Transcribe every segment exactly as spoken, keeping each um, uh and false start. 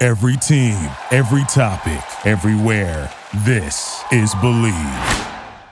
Every team, every topic, everywhere. This is Believe.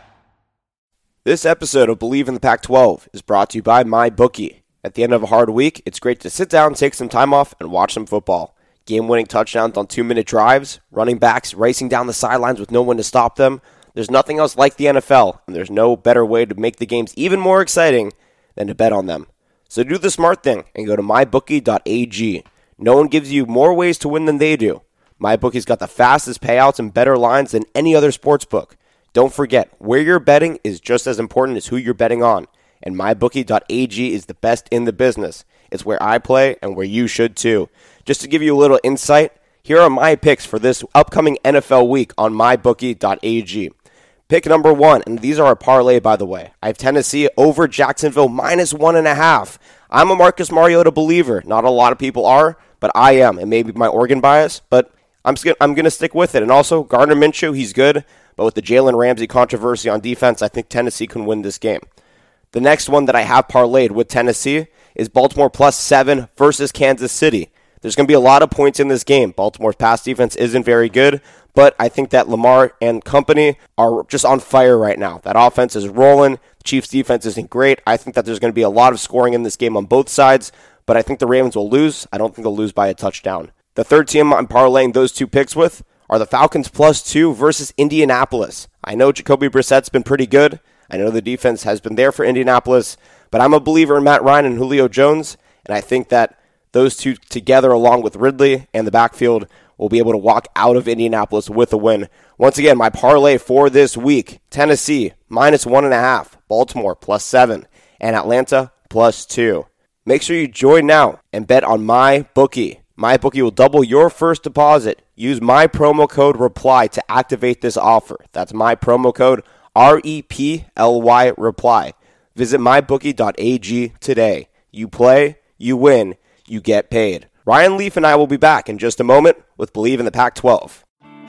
This episode of Believe in the Pac twelve is brought to you by MyBookie. At the end of a hard week, it's great to sit down, take some time off, and watch some football. Game-winning touchdowns on two-minute drives, running backs racing down the sidelines with no one to stop them. There's nothing else like the N F L, and there's no better way to make the games even more exciting than to bet on them. So do the smart thing and go to my bookie dot a g. No one gives you more ways to win than they do. MyBookie's got the fastest payouts and better lines than any other sportsbook. Don't forget, where you're betting is just as important as who you're betting on. And my bookie dot a g is the best in the business. It's where I play and where you should too. Just to give you a little insight, here are my picks for this upcoming N F L week on my bookie dot a g. Pick number one, and these are a parlay, by the way. I have Tennessee over Jacksonville minus one and a half. I'm a Marcus Mariota believer. Not a lot of people are, but I am. It may be my organ bias, but I'm I'm going to stick with it. And also, Gardner Minshew, he's good, but with the Jalen Ramsey controversy on defense, I think Tennessee can win this game. The next one that I have parlayed with Tennessee is Baltimore plus seven versus Kansas City. There's going to be a lot of points in this game. Baltimore's pass defense isn't very good, but I think that Lamar and company are just on fire right now. That offense is rolling. The Chiefs' defense isn't great. I think that there's going to be a lot of scoring in this game on both sides, but I think the Ravens will lose. I don't think they'll lose by a touchdown. The third team I'm parlaying those two picks with are the Falcons plus two versus Indianapolis. I know Jacoby Brissett's been pretty good. I know the defense has been there for Indianapolis, but I'm a believer in Matt Ryan and Julio Jones, and I think that those two together, along with Ridley and the backfield, will be able to walk out of Indianapolis with a win. Once again, my parlay for this week, Tennessee minus one and a half, Baltimore plus seven, and Atlanta plus two. Make sure you join now and bet on MyBookie. MyBookie will double your first deposit. Use my promo code REPLY to activate this offer. That's my promo code R E P L Y REPLY. Visit my bookie dot a g today. You play, you win, you get paid. Ryan Leaf and I will be back in just a moment with Believe in the Pac twelve.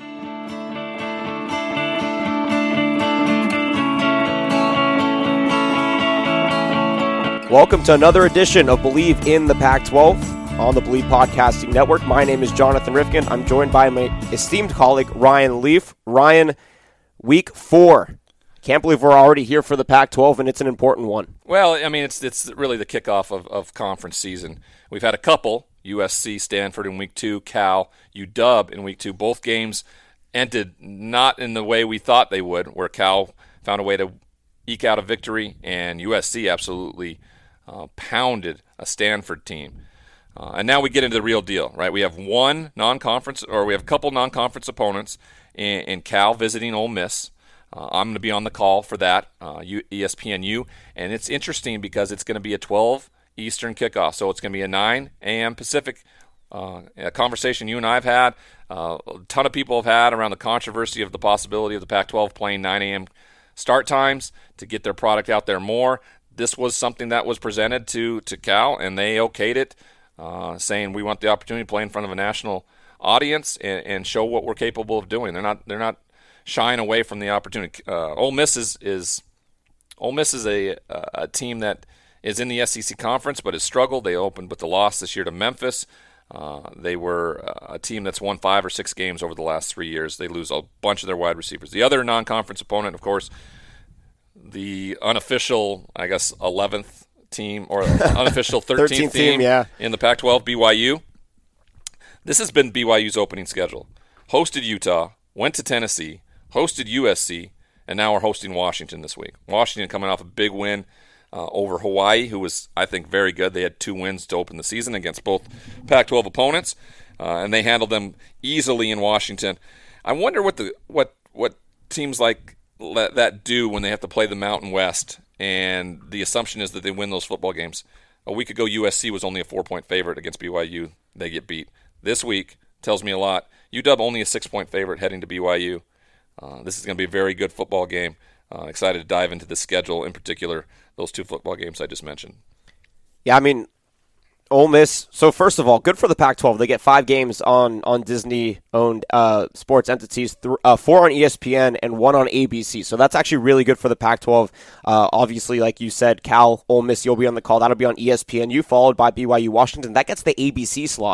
Welcome to another edition of Believe in the Pac twelve on the Believe Podcasting Network. My name is Jonathan Rifkin. I'm joined by my esteemed colleague, Ryan Leaf. Ryan, week four. Can't believe we're already here for the Pac twelve, and it's an important one. Well, I mean, it's it's really the kickoff of, of conference season. We've had a couple, U S C, Stanford in week two, Cal, U W in week two. Both games ended not in the way we thought they would, where Cal found a way to eke out a victory, and U S C absolutely uh, pounded a Stanford team. Uh, and now we get into the real deal, right? We have one non-conference, or we have a couple non-conference opponents in, in Cal visiting Ole Miss. Uh, I'm going to be on the call for that, uh, E S P N U, and it's interesting because it's going to be a twelve Eastern kickoff, so it's going to be a nine a.m. Pacific. Uh, a conversation you and I have had, uh, a ton of people have had around the controversy of the possibility of the Pac twelve playing nine a.m. start times to get their product out there more. This was something that was presented to, to Cal, and they okayed it, uh, saying we want the opportunity to play in front of a national audience and, and show what we're capable of doing. They're not they're not shying away from the opportunity. Uh, Ole Miss is, is Ole Miss is a a team that is in the S E C conference but has struggled. They opened with the loss this year to Memphis. Uh, they were a team that's won five or six games over the last three years. They lose a bunch of their wide receivers. The other non-conference opponent, of course, the unofficial, I guess, eleventh team or unofficial thirteenth, thirteenth team, team yeah. in the Pac twelve, B Y U. This has been B Y U's opening schedule. Hosted Utah, went to Tennessee, hosted U S C, and now we're hosting Washington this week. Washington coming off a big win uh, over Hawaii, who was, I think, very good. They had two wins to open the season against both Pac twelve opponents, uh, and they handled them easily in Washington. I wonder what the what what teams like that do when they have to play the Mountain West, and the assumption is that they win those football games. A week ago, U S C was only a four-point favorite against B Y U. They get beat. This week tells me a lot. U W only a six-point favorite heading to B Y U. Uh, this is going to be a very good football game. Uh, excited to dive into the schedule, in particular, those two football games I just mentioned. Yeah, I mean, Ole Miss. So first of all, good for the Pac twelve. They get five games on on Disney-owned uh, sports entities, th- uh, four on E S P N and one on A B C. So that's actually really good for the Pac twelve. Uh, obviously, like you said, Cal, Ole Miss, you'll be on the call. That'll be on E S P N U, followed by B Y U Washington. That gets the A B C slot.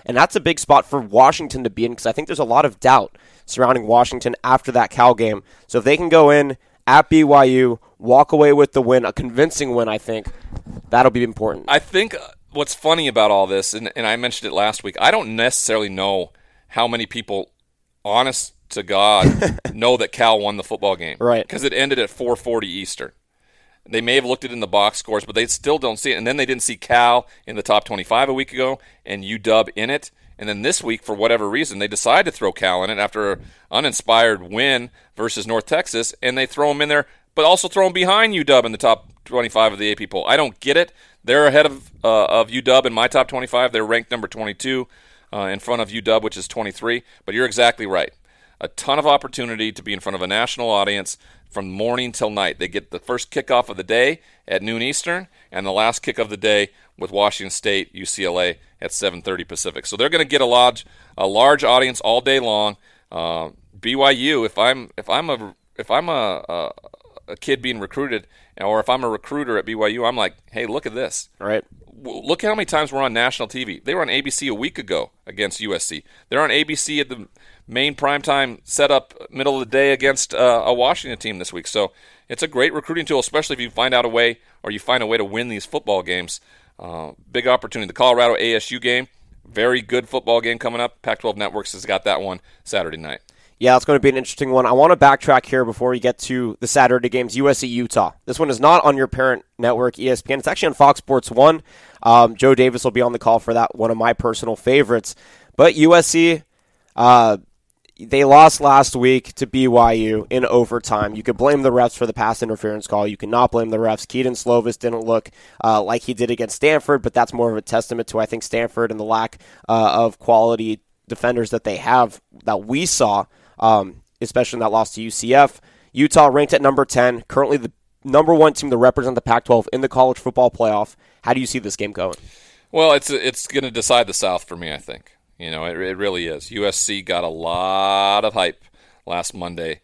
And that's a big spot for Washington to be in because I think there's a lot of doubt surrounding Washington after that Cal game. So if they can go in at B Y U, walk away with the win, a convincing win, I think, that'll be important. I think what's funny about all this, and, and I mentioned it last week, I don't necessarily know how many people, honest to God, know that Cal won the football game. Right. Because it ended at four forty Eastern. They may have looked at it in the box scores, but they still don't see it. And then they didn't see Cal in the top twenty-five a week ago and U W in it. And then this week, for whatever reason, they decide to throw Cal in it after an uninspired win versus North Texas, and they throw them in there, but also throw them behind U W in the top twenty-five of the A P poll. I don't get it. They're ahead of uh, of U W in my top twenty-five. They're ranked number twenty-two uh, in front of U W, which is twenty-three. But you're exactly right. A ton of opportunity to be in front of a national audience from morning till night. They get the first kickoff of the day at noon Eastern and the last kick of the day with Washington State, U C L A at seven thirty Pacific. So they're going to get a large, a large audience all day long. Uh, B Y U, if I'm if I'm a if I'm a, a a kid being recruited, or if I'm a recruiter at B Y U, I'm like, hey, look at this. All right. Look how many times we're on national T V. They were on A B C a week ago against U S C. They're on A B C at the main primetime setup middle of the day against uh, a Washington team this week. So it's a great recruiting tool, especially if you find out a way or you find a way to win these football games. Uh, big opportunity. The Colorado A S U game, very good football game coming up. Pac twelve Networks has got that one Saturday night. Yeah, it's going to be an interesting one. I want to backtrack here before we get to the Saturday games, U S C Utah. This one is not on your parent network, E S P N. It's actually on Fox Sports one. Um, Joe Davis will be on the call for that, one of my personal favorites. But U S C, uh, they lost last week to B Y U in overtime. You could blame the refs for the pass interference call. You cannot blame the refs. Keaton Slovis didn't look uh, like he did against Stanford, but that's more of a testament to, I think, Stanford and the lack uh, of quality defenders that they have that we saw. Um, especially in that loss to U C F. Utah ranked at number ten, currently the number one team to represent the Pac twelve in the college football playoff. How do you see this game going? Well, it's it's going to decide the South for me, I think. You know, it, it really is. U S C got a lot of hype last Monday,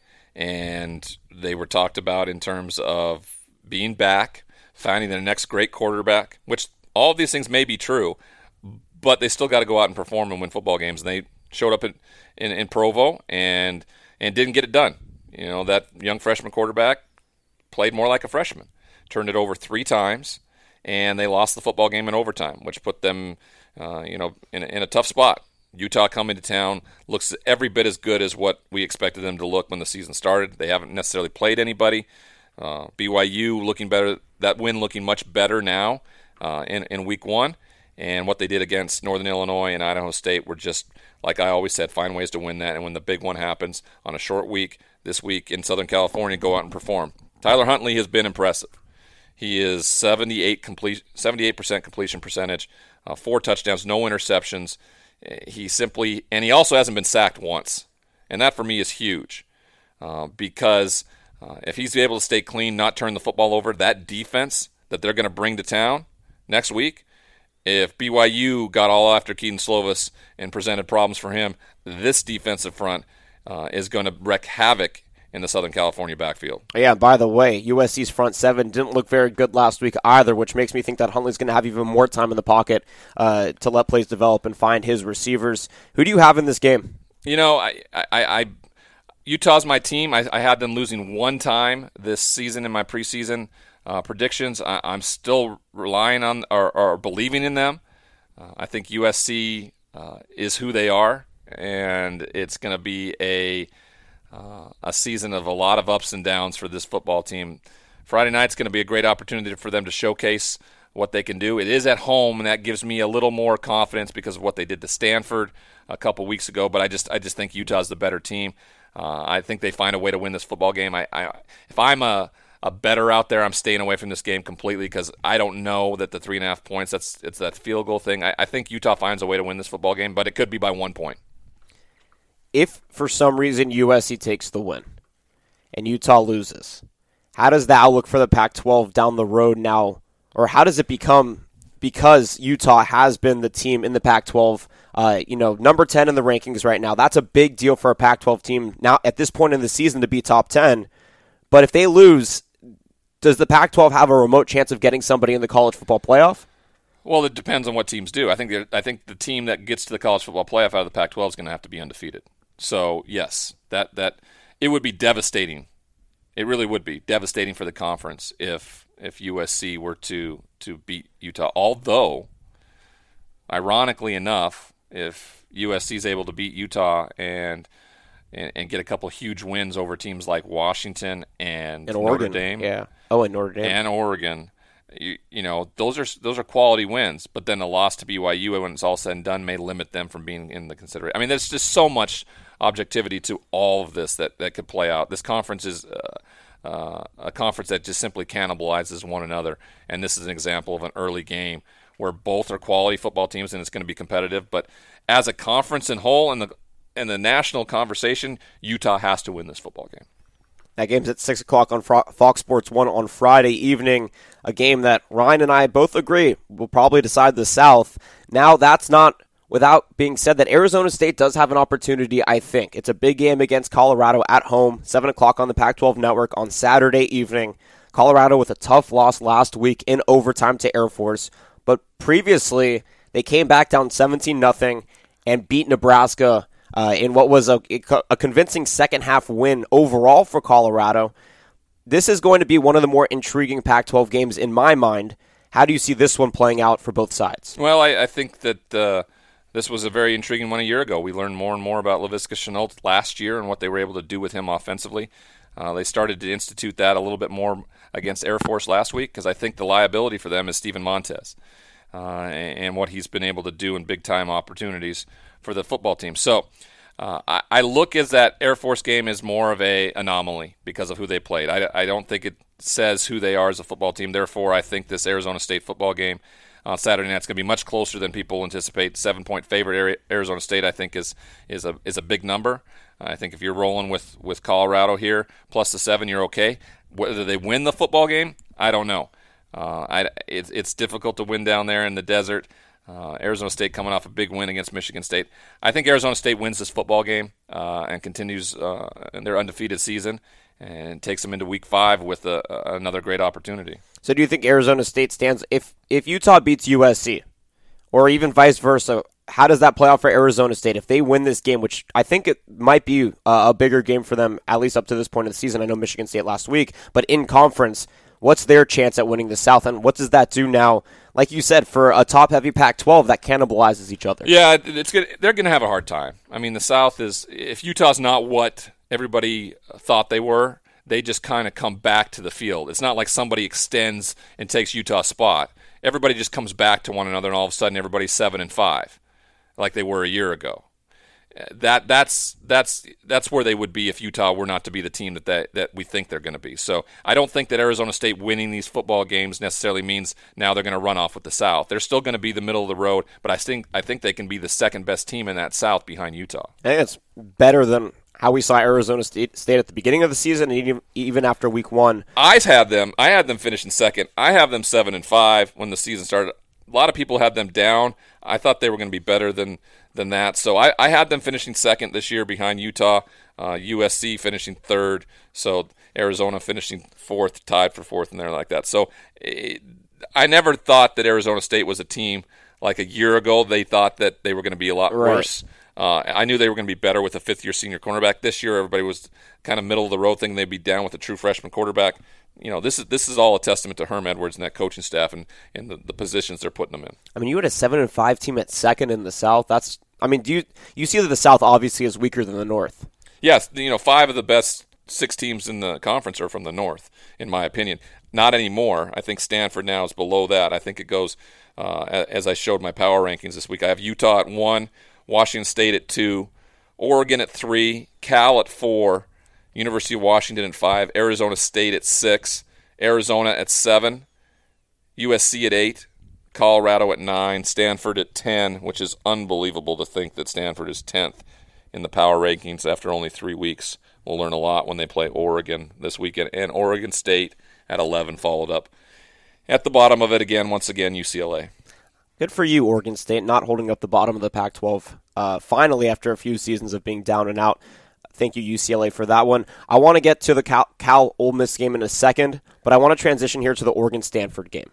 and they were talked about in terms of being back, finding their next great quarterback, which all of these things may be true, but they still got to go out and perform and win football games, and they showed up in, in, in Provo and and didn't get it done. You know, that young freshman quarterback played more like a freshman, turned it over three times, and they lost the football game in overtime, which put them, uh, you know, in, in a tough spot. Utah coming to town looks every bit as good as what we expected them to look when the season started. They haven't necessarily played anybody. Uh, B Y U looking better, that win looking much better now uh, in, in week one. And what they did against Northern Illinois and Idaho State were just, like I always said, find ways to win that. And when the big one happens on a short week, this week in Southern California, go out and perform. Tyler Huntley has been impressive. He is seventy-eight complete, seventy-eight percent completion percentage, uh, four touchdowns, no interceptions. He simply, and he also hasn't been sacked once. And that for me is huge uh, because uh, if he's able to stay clean, not turn the football over, that defense that they're going to bring to town next week, if B Y U got all after Keaton Slovis and presented problems for him, this defensive front uh, is going to wreak havoc in the Southern California backfield. Yeah, by the way, U S C's front seven didn't look very good last week either, which makes me think that Huntley's going to have even more time in the pocket uh, to let plays develop and find his receivers. Who do you have in this game? You know, I, I, I Utah's my team. I, I had them losing one time this season in my preseason uh, predictions. I, I'm still relying on or, or believing in them. Uh, I think U S C uh, is who they are, and it's going to be a Uh, a season of a lot of ups and downs for this football team. Friday night's going to be a great opportunity for them to showcase what they can do. It is at home, and that gives me a little more confidence because of what they did to Stanford a couple weeks ago. But I just, I just think Utah's the better team. Uh, I think they find a way to win this football game. I, I if I'm a a better out there, I'm staying away from this game completely because I don't know that the three and a half points. That's it's that field goal thing. I, I think Utah finds a way to win this football game, but it could be by one point. If, for some reason, U S C takes the win and Utah loses, how does the outlook for the Pac twelve down the road now, or how does it become, because Utah has been the team in the Pac twelve, uh, you know, number ten in the rankings right now? That's a big deal for a Pac twelve team now at this point in the season to be top ten. But if they lose, does the Pac twelve have a remote chance of getting somebody in the college football playoff? Well, it depends on what teams do. I think I think the team that gets to the college football playoff out of the Pac twelve is going to have to be undefeated. So yes, that that it would be devastating. It really would be devastating for the conference if if U S C were to to beat Utah. Although, ironically enough, if U S C is able to beat Utah and and, and get a couple huge wins over teams like Washington and, and Notre Oregon, Dame, yeah, oh, and Notre Dame and Oregon, you, you know those are those are quality wins. But then a loss to B Y U when it's all said and done may limit them from being in the consideration. I mean, there's just so much objectivity to all of this that, that could play out. This conference is uh, uh, a conference that just simply cannibalizes one another, and this is an example of an early game where both are quality football teams and it's going to be competitive. But as a conference in whole, in the in the national conversation, Utah has to win this football game. That game's at six o'clock on Fox Sports one on Friday evening, a game that Ryan and I both agree will probably decide the South. Now, that's not without being said that Arizona State does have an opportunity, I think. It's a big game against Colorado at home, seven o'clock on the Pac twelve Network on Saturday evening. Colorado with a tough loss last week in overtime to Air Force, but previously they came back down seventeen nothing and beat Nebraska Uh, in what was a, a convincing second-half win overall for Colorado. This is going to be one of the more intriguing Pac twelve games in my mind. How do you see this one playing out for both sides? Well, I, I think that uh, this was a very intriguing one a year ago. We learned more and more about Laviska Shenault last year and what they were able to do with him offensively. Uh, they started to institute that a little bit more against Air Force last week because I think the liability for them is Steven Montez uh, and, and what he's been able to do in big-time opportunities for the football team. So uh, I, I look as that Air Force game is more of a anomaly because of who they played. I, I don't think it says who they are as a football team. Therefore, I think this Arizona State football game on Saturday night is going to be much closer than people anticipate. Seven-point favorite Arizona State, I think, is is a is a big number. I think if you're rolling with, with Colorado here, plus the seven, you're okay. Whether they win the football game, I don't know. Uh, I, it's, it's difficult to win down there in the desert. Uh, Arizona State coming off a big win against Michigan State. I think Arizona State wins this football game uh, and continues uh, their undefeated season and takes them into week five with a, a, another great opportunity. So do you think Arizona State stands, if, if Utah beats U S C, or even vice versa, how does that play out for Arizona State? If they win this game, which I think it might be a, a bigger game for them, at least up to this point of the season. I know Michigan State last week, but in conference, what's their chance at winning the South, and what does that do now, like you said, for a top-heavy Pac twelve that cannibalizes each other? Yeah, it's good. They're going to have a hard time. I mean, the South is, if Utah's not what everybody thought they were, they just kind of come back to the field. It's not like somebody extends and takes Utah's spot. Everybody just comes back to one another, and all of a sudden everybody's seven and five, like they were a year ago. That that's that's that's where they would be if Utah were not to be the team that that, that we think they're going to be. So I don't think that Arizona State winning these football games necessarily means now they're going to run off with the South. They're still going to be the middle of the road, but I think I think they can be the second best team in that South behind Utah. I think it's better than how we saw Arizona State, State at the beginning of the season, and even, even after week one. I had them. I had them finishing second. I have them seven and five when the season started. A lot of people had them down. I thought they were going to be better than than that. So I, I had them finishing second this year behind Utah, uh, U S C finishing third, so Arizona finishing fourth, tied for fourth, and there like that. So it, I never thought that Arizona State was a team like a year ago. They thought that they were going to be a lot right. worse. Uh, I knew they were going to be better with a fifth-year senior cornerback. This year, everybody was kind of middle of the road thinking they'd be down with a true freshman quarterback. You know, this is this is all a testament to Herm Edwards and that coaching staff and, and the, the positions they're putting them in. I mean, you had a seven and five team at second in the South. That's, I mean, do you you see that the South obviously is weaker than the North? Yes, you know, five of the best six teams in the conference are from the North, in my opinion. Not anymore. I think Stanford now is below that. I think it goes uh, as I showed my power rankings this week. I have Utah at one, Washington State at two, Oregon at three, Cal at four, University of Washington at five, Arizona State at six, Arizona at seven, U S C at eight, Colorado at nine, Stanford at ten, which is unbelievable to think that Stanford is tenth in the power rankings after only three weeks. We'll learn a lot when they play Oregon this weekend. And Oregon State at eleven followed up. At the bottom of it again, once again, U C L A. Good for you, Oregon State, not holding up the bottom of the Pac twelve. Uh, finally, after a few seasons of being down and out. Thank you, U C L A, for that one. I want to get to the Cal, Cal Ole Miss game in a second, but I want to transition here to the Oregon-Stanford game.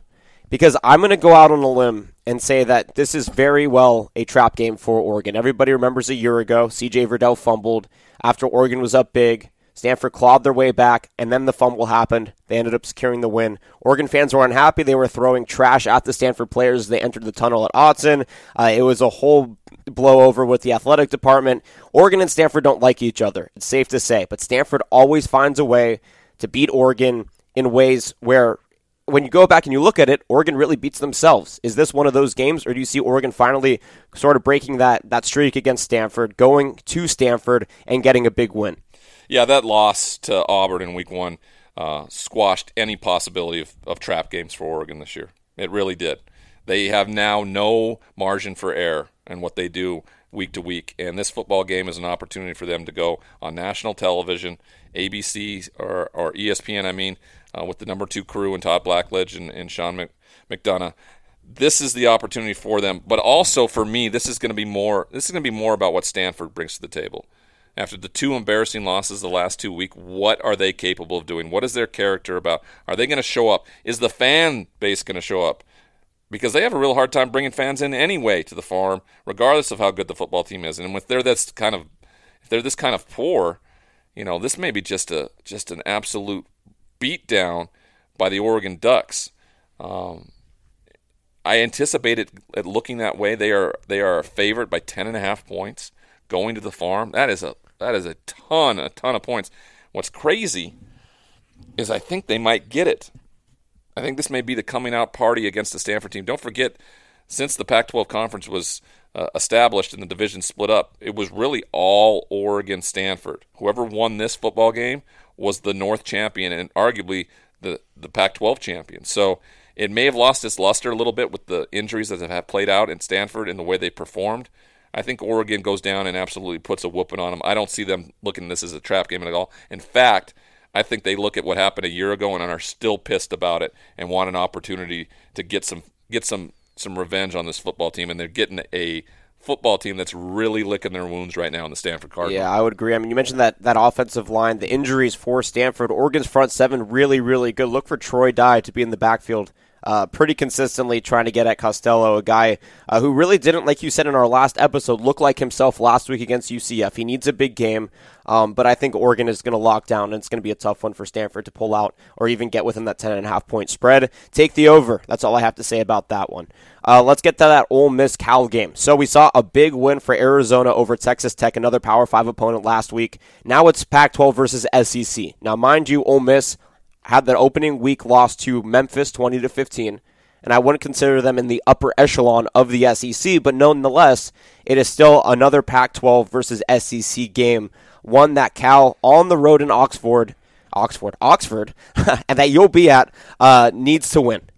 because I'm going to go out on a limb and say that this is very well a trap game for Oregon. Everybody remembers a year ago, C J Verdell fumbled after Oregon was up big. Stanford clawed their way back, and then the fumble happened. They ended up securing the win. Oregon fans were unhappy. They were throwing trash at the Stanford players as they entered the tunnel at Autzen. Uh, it was a whole blowover with the athletic department. Oregon and Stanford don't like each other, it's safe to say. But Stanford always finds a way to beat Oregon in ways where, when you go back and you look at it, Oregon really beats themselves. Is this one of those games, or do you see Oregon finally sort of breaking that, that streak against Stanford, going to Stanford, and getting a big win? Yeah, that loss to Auburn in week one uh, squashed any possibility of, of trap games for Oregon this year. It really did. They have now no margin for error in what they do week to week, and this football game is an opportunity for them to go on national television, A B C or, or E S P N, I mean, uh, with the number two crew and Todd Blackledge and, and Sean Mc, McDonough. This is the opportunity for them, but also for me, this is going to be more. This is going to be more about what Stanford brings to the table. After the two embarrassing losses the last two weeks, what are they capable of doing? What is their character about? Are they going to show up? Is the fan base going to show up? Because they have a real hard time bringing fans in anyway to the farm, regardless of how good the football team is. And if they're this kind of, if they're this kind of poor, you know, this may be just a just an absolute beatdown by the Oregon Ducks. Um, I anticipate it, it looking that way. They are they are a favorite by ten and a half points going to the farm. That is a that is a ton a ton of points. What's crazy is I think they might get it. I think this may be the coming out party against the Stanford team. Don't forget, since the Pac twelve conference was uh, established and the division split up, it was really all Oregon Stanford. Whoever won this football game was the North champion and arguably the, the Pac twelve champion. So it may have lost its luster a little bit with the injuries that have played out in Stanford and the way they performed. I think Oregon goes down and absolutely puts a whooping on them. I don't see them looking at this as a trap game at all. In fact, I think they look at what happened a year ago and are still pissed about it and want an opportunity to get some get some some revenge on this football team. And they're getting a football team that's really licking their wounds right now in the Stanford Cardinals. Yeah, I would agree. I mean, you mentioned that that offensive line, the injuries for Stanford. Oregon's front seven really, really good. Look for Troy Dye to be in the backfield Uh, pretty consistently trying to get at Costello, a guy uh, who really didn't, like you said in our last episode, look like himself last week against U C F. He needs a big game, um, but I think Oregon is going to lock down, and it's going to be a tough one for Stanford to pull out or even get within that ten and a half point spread. Take the over. That's all I have to say about that one. Uh, let's get to that Ole Miss Cal game. So we saw a big win for Arizona over Texas Tech, another Power five opponent last week. Now it's Pac twelve versus S E C. Now, mind you, Ole Miss had that opening week loss to Memphis twenty to fifteen, and I wouldn't consider them in the upper echelon of the S E C, but nonetheless, it is still another Pac twelve versus S E C game, one that Cal on the road in Oxford, Oxford, Oxford, and that you'll be at, uh, needs to win.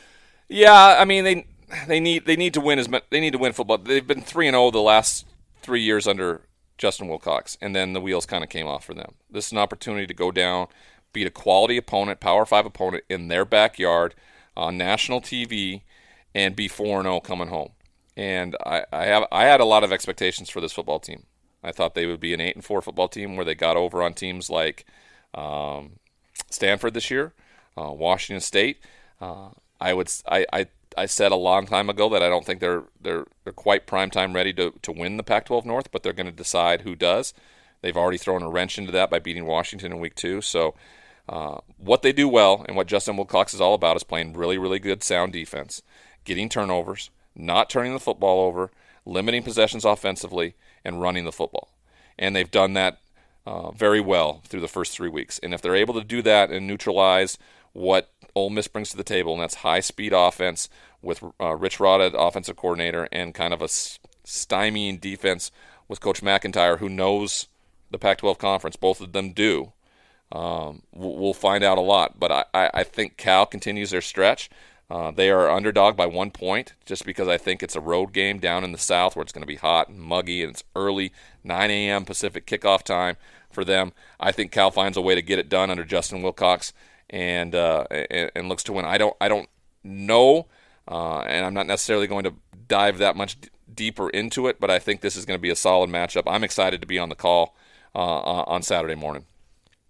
Yeah, I mean they they need they need to win as much, they need to win football. They've been three and zero the last three years under Justin Wilcox, and then the wheels kind of came off for them. This is an opportunity to go down, beat a quality opponent, Power five opponent in their backyard on national T V, and be four and oh coming home. And I, I have I had a lot of expectations for this football team. I thought they would be an eight and four football team where they got over on teams like um, Stanford this year, uh, Washington State. Uh, I would I, I I said a long time ago that I don't think they're they're they're quite prime time ready to to win the Pac twelve North, but they're going to decide who does. They've already thrown a wrench into that by beating Washington in week two. So uh, what they do well and what Justin Wilcox is all about is playing really, really good sound defense, getting turnovers, not turning the football over, limiting possessions offensively, and running the football. And they've done that uh, very well through the first three weeks. And if they're able to do that and neutralize what Ole Miss brings to the table, and that's high-speed offense with uh, Rich Rod, offensive coordinator, and kind of a stymieing defense with Coach McIntyre, who knows the Pac twelve conference, both of them do. Um, we'll find out a lot, but I, I think Cal continues their stretch. Uh, they are underdog by one point just because I think it's a road game down in the south where it's going to be hot and muggy and it's early, nine a.m. Pacific kickoff time for them. I think Cal finds a way to get it done under Justin Wilcox and uh, and, and looks to win. I don't I don't know, uh, and I'm not necessarily going to dive that much d- deeper into it, but I think this is going to be a solid matchup. I'm excited to be on the call Uh, on Saturday morning.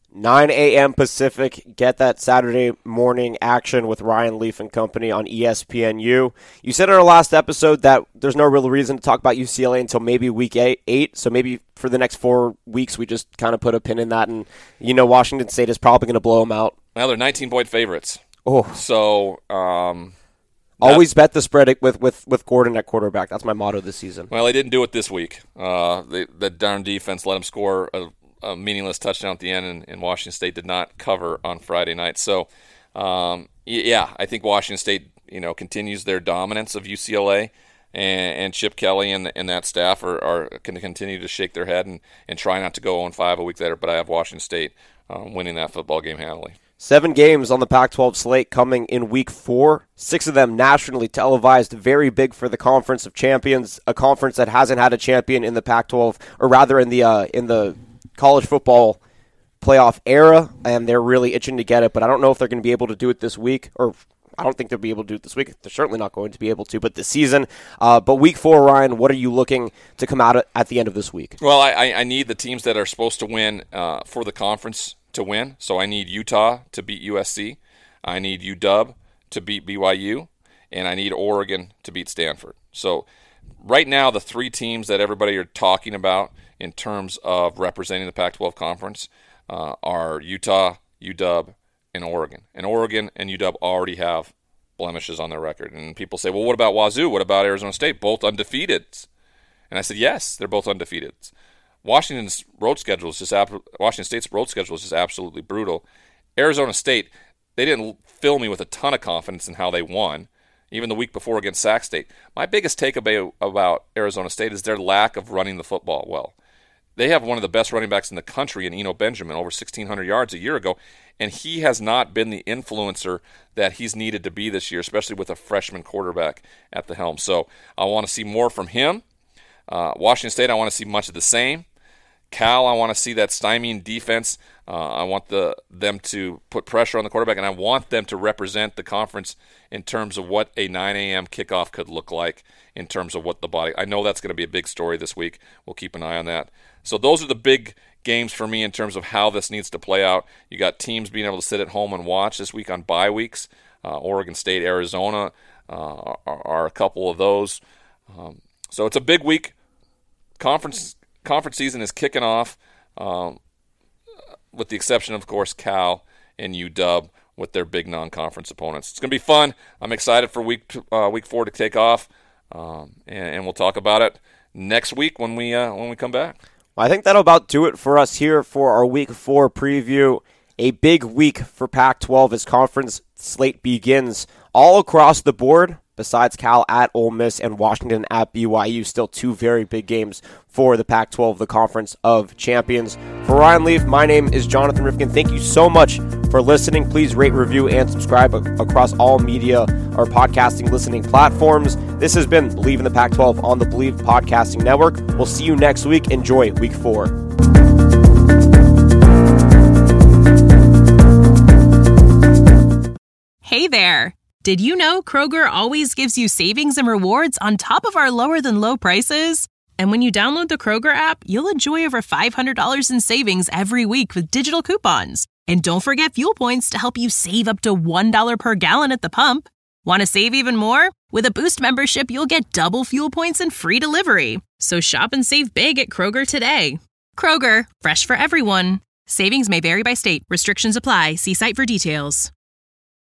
nine a.m. Pacific. Get that Saturday morning action with Ryan Leaf and company on E S P N U. You said in our last episode that there's no real reason to talk about U C L A until maybe week eight, eight. So maybe for the next four weeks we just kind of put a pin in that. And, you know, Washington State is probably going to blow them out. Well, they're nineteen-point favorites. Oh. So, um... Always bet the spread with, with, with Gordon at quarterback. That's my motto this season. Well, they didn't do it this week. Uh, they, the darn defense let them score a, a meaningless touchdown at the end, and, and Washington State did not cover on Friday night. So, um, yeah, I think Washington State, you know, continues their dominance of U C L A, and, and Chip Kelly and, and that staff are, are going to continue to shake their head and, and try not to go oh and five a week later. But I have Washington State um, winning that football game handily. Seven games on the Pac twelve slate coming in week four. Six of them nationally televised, very big for the Conference of Champions, a conference that hasn't had a champion in the Pac twelve, or rather in the uh, in the college football playoff era, and they're really itching to get it, but I don't know if they're going to be able to do it this week, or I don't think they'll be able to do it this week. They're certainly not going to be able to, but this season. Uh, but week four, Ryan, what are you looking to come out at the end of this week? Well, I, I need the teams that are supposed to win uh, for the conference to win. So I need Utah to beat U S C. I need U W to beat B Y U. And I need Oregon to beat Stanford. So right now, the three teams that everybody are talking about in terms of representing the Pac twelve conference uh, are Utah, U W, and Oregon. And Oregon and U W already have blemishes on their record. And people say, well, what about Wazoo? What about Arizona State? Both undefeated. And I said, yes, they're both undefeated. Washington's road schedule is just Washington State's road schedule is just absolutely brutal. Arizona State, they didn't fill me with a ton of confidence in how they won, even the week before against Sac State. My biggest takeaway about Arizona State is their lack of running the football well. They have one of the best running backs in the country in Eno Benjamin, over sixteen hundred yards a year ago, and he has not been the influencer that he's needed to be this year, especially with a freshman quarterback at the helm. So I want to see more from him. Uh, Washington State, I want to see much of the same. Cal, I want to see that stymieing defense. Uh, I want the them to put pressure on the quarterback, and I want them to represent the conference in terms of what a nine a.m. kickoff could look like in terms of what the body. I know that's going to be a big story this week. We'll keep an eye on that. So those are the big games for me in terms of how this needs to play out. You got teams being able to sit at home and watch this week on bye weeks. Uh, Oregon State, Arizona uh, are, are a couple of those. Um, so it's a big week. Conference Conference season is kicking off, um, with the exception, of course, Cal and U W with their big non-conference opponents. It's going to be fun. I'm excited for week uh, week four to take off, um, and, and we'll talk about it next week when we uh, when we come back. Well, I think that'll about do it for us here for our week four preview. A big week for Pac twelve as conference slate begins all across the board. Besides Cal at Ole Miss and Washington at B Y U, still two very big games for the Pac twelve, the Conference of Champions. For Ryan Leaf, my name is Jonathan Rifkin. Thank you so much for listening. Please rate, review, and subscribe across all media or podcasting listening platforms. This has been Believe in the Pac twelve on the Believe Podcasting Network. We'll see you next week. Enjoy week four. Hey there. Did you know Kroger always gives you savings and rewards on top of our lower-than-low prices? And when you download the Kroger app, you'll enjoy over five hundred dollars in savings every week with digital coupons. And don't forget fuel points to help you save up to one dollar per gallon at the pump. Want to save even more? With a Boost membership, you'll get double fuel points and free delivery. So shop and save big at Kroger today. Kroger, fresh for everyone. Savings may vary by state. Restrictions apply. See site for details.